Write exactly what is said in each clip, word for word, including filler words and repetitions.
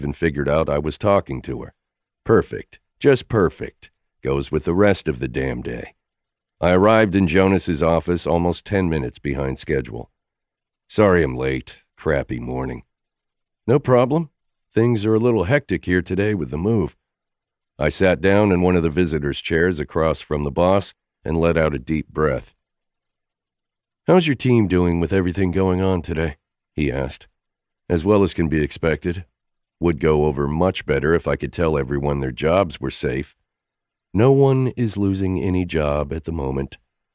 even figured out I was talking to her. Perfect. Just perfect. Goes with the rest of the damn day. I arrived in Jonas's office almost ten minutes behind schedule. Sorry I'm late. Crappy morning. No problem. Things are a little hectic here today with the move. I sat down in one of the visitors' chairs across from the boss and let out a deep breath. How's your team doing with everything going on today? He asked. As well as can be expected. Would go over much better if I could tell everyone their jobs were safe. No one is losing any job at the moment.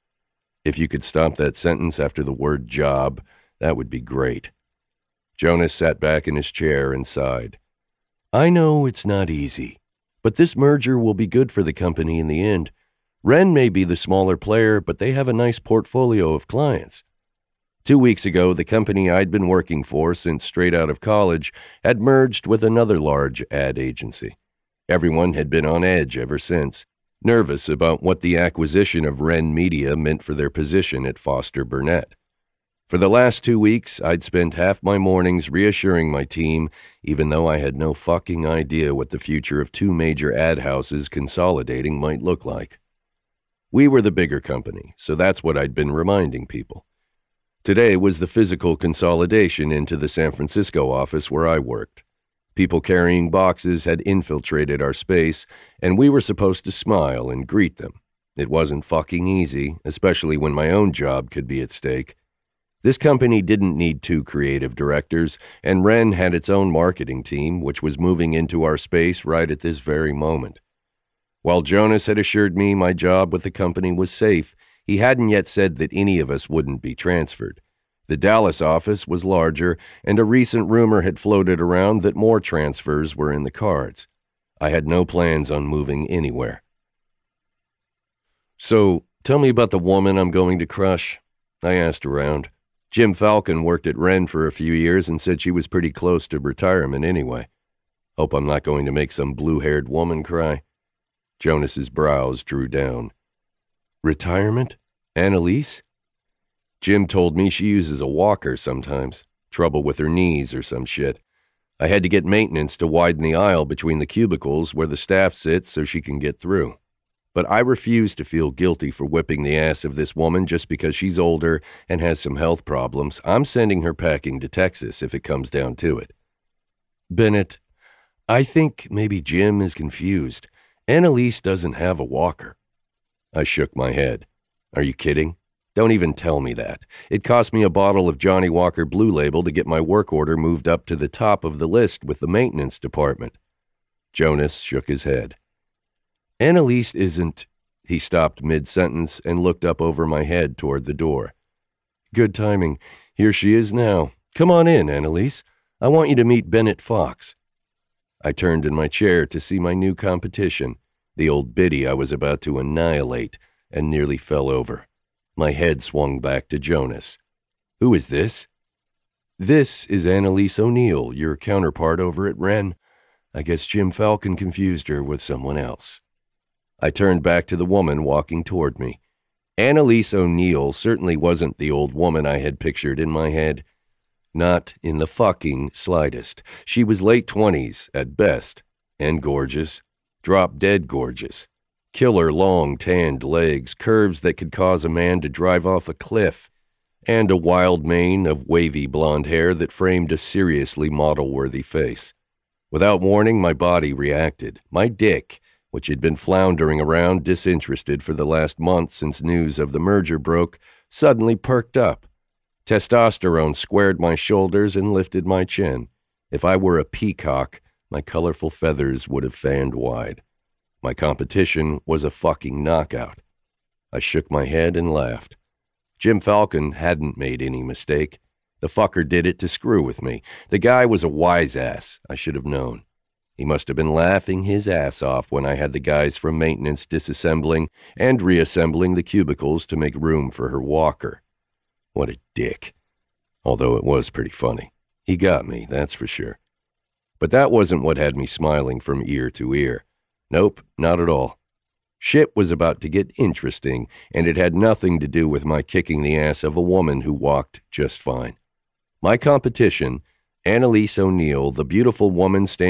If you could stop that sentence after the word job, that would be great. Jonas sat back in his chair and sighed. I know it's not easy, but this merger will be good for the company in the end. Wren may be the smaller player, but they have a nice portfolio of clients. Two weeks ago, the company I'd been working for since straight out of college had merged with another large ad agency. Everyone had been on edge ever since, nervous about what the acquisition of Wren Media meant for their position at Foster Burnett. For the last two weeks, I'd spent half my mornings reassuring my team, even though I had no fucking idea what the future of two major ad houses consolidating might look like. We were the bigger company, so that's what I'd been reminding people. Today was the physical consolidation into the San Francisco office where I worked. People carrying boxes had infiltrated our space, and we were supposed to smile and greet them. It wasn't fucking easy, especially when my own job could be at stake. This company didn't need two creative directors, and Wren had its own marketing team, which was moving into our space right at this very moment. While Jonas had assured me my job with the company was safe, he hadn't yet said that any of us wouldn't be transferred. The Dallas office was larger, and a recent rumor had floated around that more transfers were in the cards. I had no plans on moving anywhere. So, tell me about the woman I'm going to crush, I asked around. Jim Falcon worked at Wren for a few years and said she was pretty close to retirement anyway. Hope I'm not going to make some blue-haired woman cry. Jonas's brows drew down. Retirement? Annalise? Jim told me she uses a walker sometimes. Trouble with her knees or some shit. I had to get maintenance to widen the aisle between the cubicles where the staff sits so she can get through. But I refuse to feel guilty for whipping the ass of this woman just because she's older and has some health problems. I'm sending her packing to Texas if it comes down to it. Bennett, I think maybe Jim is confused. Annalise doesn't have a walker. I shook my head. Are you kidding? Don't even tell me that. It cost me a bottle of Johnny Walker Blue Label to get my work order moved up to the top of the list with the maintenance department. Jonas shook his head. Annalise isn't... He stopped mid-sentence and looked up over my head toward the door. Good timing. Here she is now. Come on in, Annalise. I want you to meet Bennett Fox. I turned in my chair to see my new competition, the old biddy I was about to annihilate, and nearly fell over. My head swung back to Jonas. Who is this? This is Annalise O'Neill, your counterpart over at Wren. I guess Jim Falcon confused her with someone else. I turned back to the woman walking toward me. Annalise O'Neill certainly wasn't the old woman I had pictured in my head. Not in the fucking slightest. She was late twenties at best, and gorgeous. Drop-dead gorgeous. Killer long tanned legs, curves that could cause a man to drive off a cliff, and a wild mane of wavy blonde hair that framed a seriously model-worthy face. Without warning, my body reacted. My dick, which had been floundering around disinterested for the last month since news of the merger broke, suddenly perked up. Testosterone squared my shoulders and lifted my chin. If I were a peacock, my colorful feathers would have fanned wide. My competition was a fucking knockout. I shook my head and laughed. Jim Falcon hadn't made any mistake. The fucker did it to screw with me. The guy was a wise ass. I should have known. He must have been laughing his ass off when I had the guys from maintenance disassembling and reassembling the cubicles to make room for her walker. What a dick. Although it was pretty funny. He got me, that's for sure. But that wasn't what had me smiling from ear to ear. Nope, not at all. Shit was about to get interesting, and it had nothing to do with my kicking the ass of a woman who walked just fine. My competition, Annalise O'Neill, the beautiful woman standing